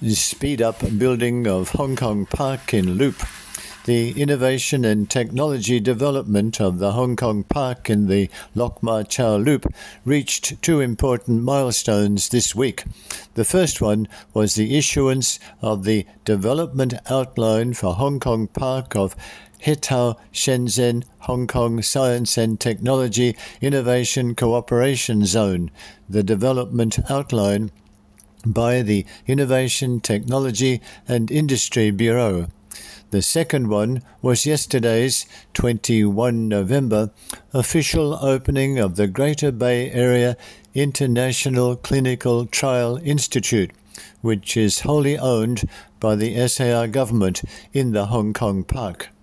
speed up building of Hong Kong Park in Loop. The innovation and technology development of the Hong Kong Park in the Lok Ma Chau Loop reached two important milestones this week. The first one was the issuance of the development outline for Hong Kong Park of Hetao Shenzhen Hong Kong Science and Technology Innovation Cooperation Zone, the development outline by the Innovation, Technology and Industry Bureau. The second one was yesterday's 21 November official opening of the Greater Bay Area International Clinical Trial Institute, which is wholly owned by the SAR government in the Hong Kong Park.